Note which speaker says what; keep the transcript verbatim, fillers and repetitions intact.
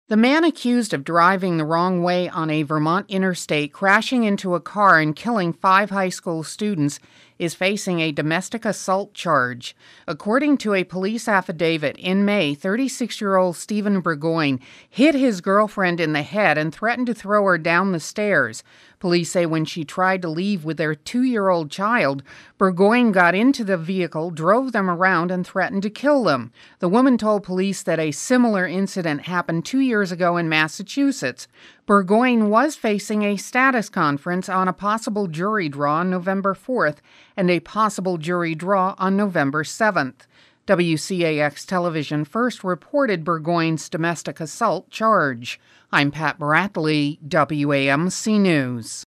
Speaker 1: The man accused of driving the wrong way on a Vermont interstate, crashing into a car and killing five high school students, is facing a domestic assault charge. According to a police affidavit, in May, thirty-six-year-old Stephen Burgoyne hit his girlfriend in the head and threatened to throw her down the stairs. Police say when she tried to leave with their two-year-old child, Burgoyne got into the vehicle, drove them around, and threatened to kill them. The woman told police that a similar incident happened two years ago in Massachusetts. Burgoyne was facing a status conference on a possible jury draw on November fourth and a possible jury draw on November seventh. W C A X Television first reported Burgoyne's domestic assault charge. I'm Pat Bradley, W A M C News.